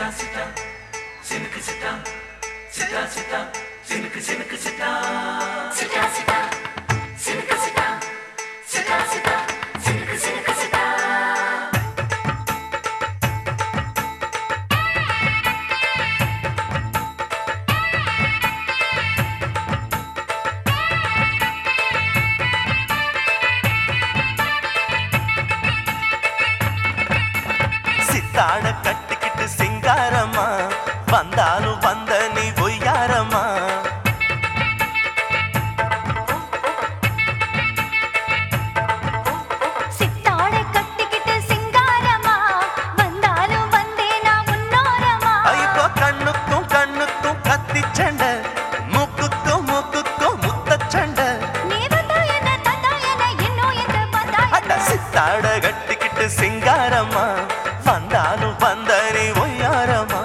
சித்தாட கட்டிக்கிட்டு சிங்காரமா வந்தாலும் வந்த நீ ஒய்யாரமா சித்தாட கட்டிக்கிட்டு சிங்காரமா வந்தாலும் வந்தே நான் முன்னோரமா இப்போ கண்ணுக்கும் கண்ணுக்கும் கத்தி சண்டை மூக்குக்கும் மூக்குக்கும் முத்த சண்டை நீ வந்தா என்ன தந்தா என்ன இன்னும் எங்க வந்தா என்ன சித்தாட கட்டிக்கிட்டு சிங்காரமா வந்தாலும் வந்த நீ ஒய்யாரமா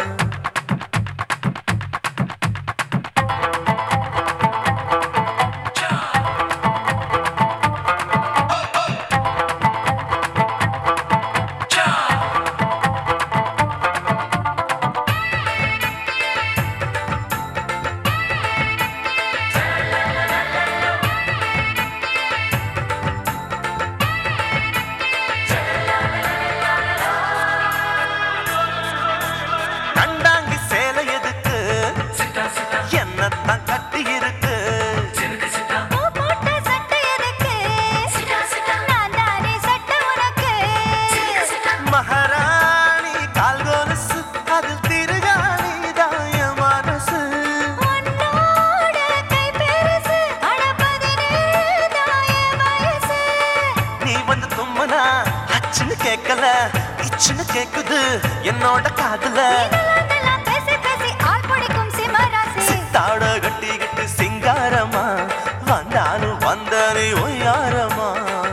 கண்டாங்கி சேலை எதுக்கு என்னத்தான் கட்டி இருக்கு பூ போட்ட சட்டை எதுக்கு நான் தானே சட்டை உனக்கு மகாராணி கால் கொலுசு அதில் திருகாணி தாய மனசு உன்னோட கை பெருசு அட 17 தாய வயசு நீ வந்து தும்மனா அச்சுன்னு கேட்கல இச்சுன்னு கேக்குது என்னோட காதுல இதெல்லாம் பேசி பேசி ஆள் பிடிக்கும் சிம்மராசி சித்தாட கட்டிக்கிட்டு சிங்காரமா வந்தாலும் வந்த நீ ஒய்யாரமா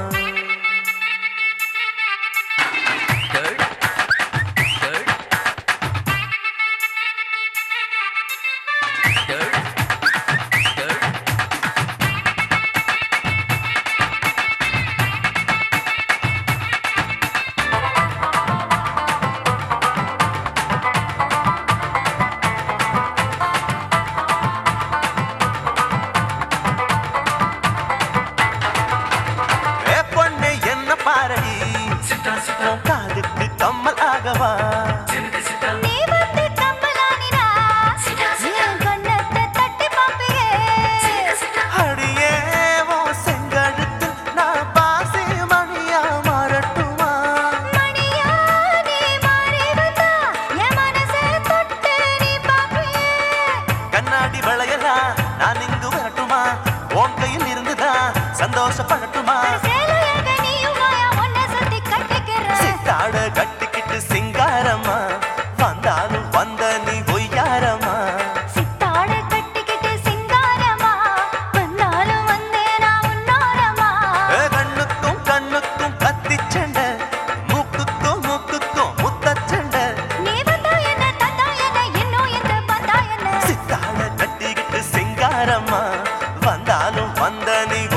பொண்ணு என்ன பாரடி உன் காதுக்கு கம்மல் ஆகவா நீ வந்து கம்பலானிடா என் கண்ணத்தை தட்டி பாப்பியே அடியே உன் செங்கழுத்து நான் பாசி மணியா மாறட்டுமா மணியா நீ மாறி வந்தா என் மனசை தொட்டு நீ பாப்பியே கண்ணாடி வளையலாம் நான் இங்கு வரட்டுமா உன் கையில் இருந்துதான் சந்தோஷப்படட்டுமா சேலையாக நீயும் மாயா உன்னை சுத்தி கட்டிக்கிறேன் சித்தாட கட்டிக்கிட்டு சிங்காரமா வந்தாலும் வந்த நீ ஒய்யாரமா சித்தாட கட்டிக்கிட்டு சிங்காரமா வந்தாலும் வந்தே நான் உன்னோரமா கண்ணுக்கும் கண்ணுக்கும் கத்தி சண்டை மூக்குக்கும் மூக்குக்கும் முத்த சண்டை நீ வந்தா என்ன தந்தா என்ன இன்னும் எங்க வந்தா என்ன சித்தாட கட்டிக்கிட்டு சிங்காரமா வந்தாலும் வந்த நீ